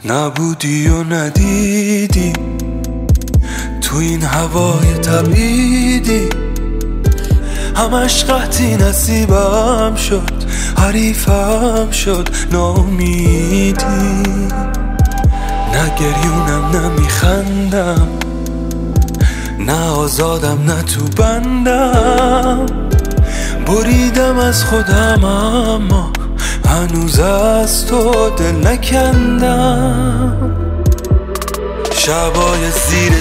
نبودی و ندیدی تو این هوای تبعیدی، همش قحطی نصیبم شد، حریفم شد ناامیدی. نه گریونم نه میخندم، نه آزادم نه تو بندم، بریدم از خودم اما هنوز از تو دل نکندم. شبای زیر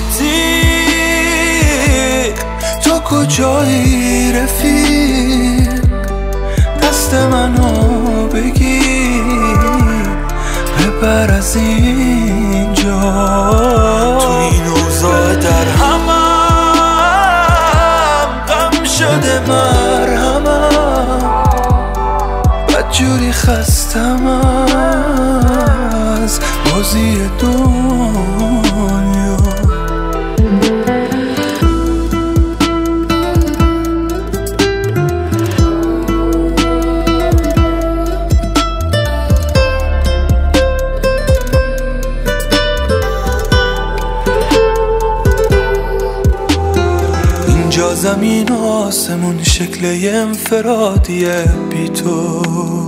تیغ تو کجایی رفیق، دست منو بگیر ببر از اینجا. تو این اوضاع در همم غم شده مرهمم، بدجوری خستم از بازی دنیا. اینجا زمین و آسمون شکل انفرادیه بی تو،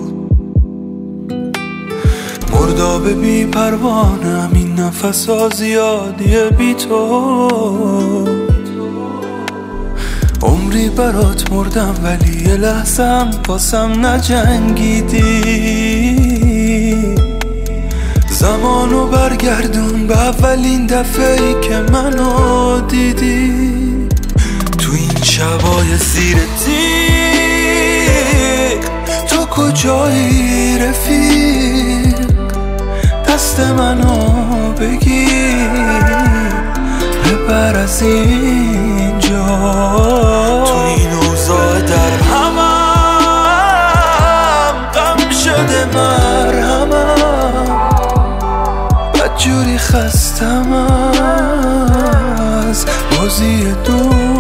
مرداب بی پروانه این نفس ها زیادیه بی تو. عمری برات مردم ولی یه لحظم باسم نجنگیدی. زمانو برگردون به اولین دفعه‌ای که منو دیدی. تو این شبای زیر تیغ تو کجایی رفیق، دست منو بگیر ببر از اینجا. تو این اوضاع در همم غم شده مرهمم، بدجوری خستم از بازی دنیا.